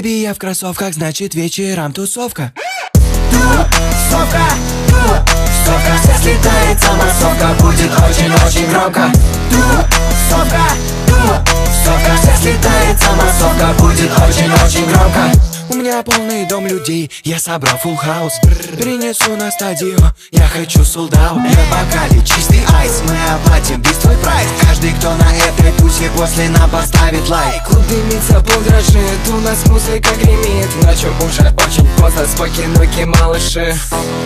Бэйби, я в кроссовках, значит вечером тусовка. Тусовка, тусовка, все слетается массовка, будет очень-очень громко. Тусовка, тусовка, все слетается массовка, будет очень-очень громко. У меня полный дом людей, я собрал full house. Принесу на стадион, я хочу sold out. Я в бокале чистый айс, мы оплатим весь твой прайс. Каждый, кто на этой тусе, после нам поставит лайк. Клуб дымится, пол дрожит, у нас музыка гремит. Ночью уже очень поздно, спокойно, ноги, малыши.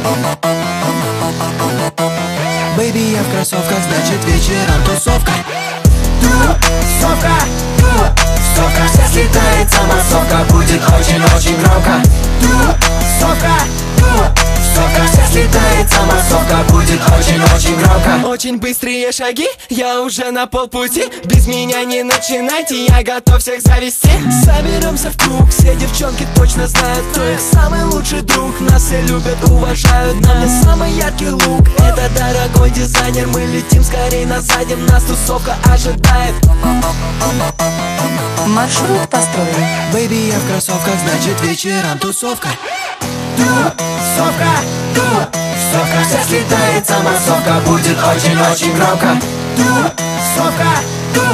Бэйби, я в кроссовках, значит вечером тусовка. Тусовка, тусовка, все слетается массовка, будет очень-очень громко. Тусовка, тусовка, все слетается массовка, будет очень-очень громко. Очень быстрые шаги, я уже на полпути. Без меня не начинайте, я готов всех завести. Соберемся в круг, все девчонки точно знают, кто их самый лучший друг. Нас все любят, уважают, на мне самый яркий лук. Это дорогой дизайнер, мы летим скорей насадим, нас тусовка ожидает. Маршрут построен. Бэйби, я в кроссовках, значит вечером тусовка. Тусовка, тусовка, все слетается массовка, будет очень-очень громко. Тусовка,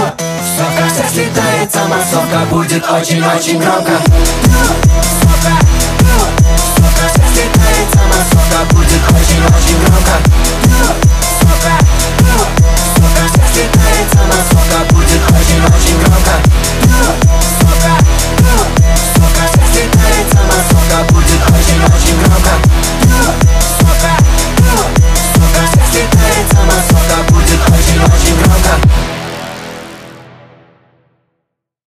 тусовка, все слетается массовка, будет очень-очень громко. Тусовка.